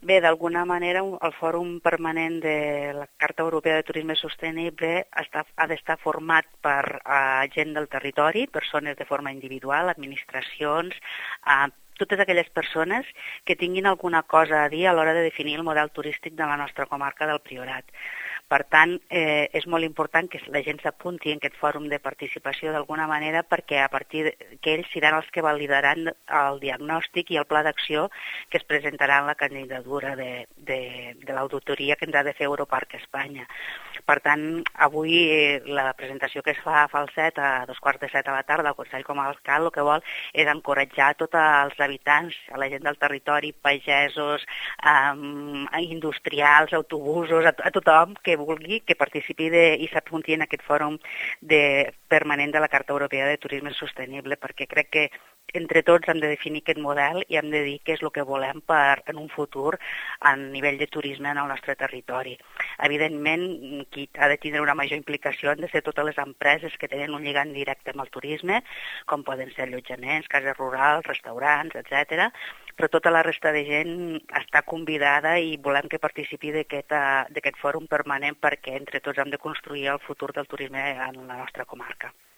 Bé, d'alguna manera el Fòrum Permanent de la Carta Europea de Turisme Sostenible ha d'estar format per gent del territori, persones de forma individual, administracions, totes aquelles persones que tinguin alguna cosa a dir a l'hora de definir el model turístic de la nostra comarca del Priorat. Per tant, és molt important que la gent s'apunti en aquest fòrum de participació d'alguna manera perquè a partir que ells seran els que validaran el diagnòstic i el pla d'acció que es presentarà en la candidatura de l'auditoria que ens ha de fer Europarc Espanya. Per tant, avui la presentació que es fa a Falset a 2:15 a la tarda al Consell Comarcal el que vol és encoratjar tots els habitants, a la gent del territori, pagesos, industrials, autobusos, a tothom que vulgui que participi i s'apunti en aquest fòrum permanent de la Carta Europea de Turisme Sostenible, perquè crec que entre tots hem de definir aquest model i hem de dir què és el que volem en un futur a nivell de turisme en el nostre territori. Evidentment, qui ha de tindre una major implicació han de ser totes les empreses que tenen un lligam directe amb el turisme, com poden ser allotjaments, cases rurals, restaurants, etc. Però tota la resta de gent està convidada i volem que participi d'aquest fòrum permanent perquè entre tots hem de construir el futur del turisme en la nostra comarca.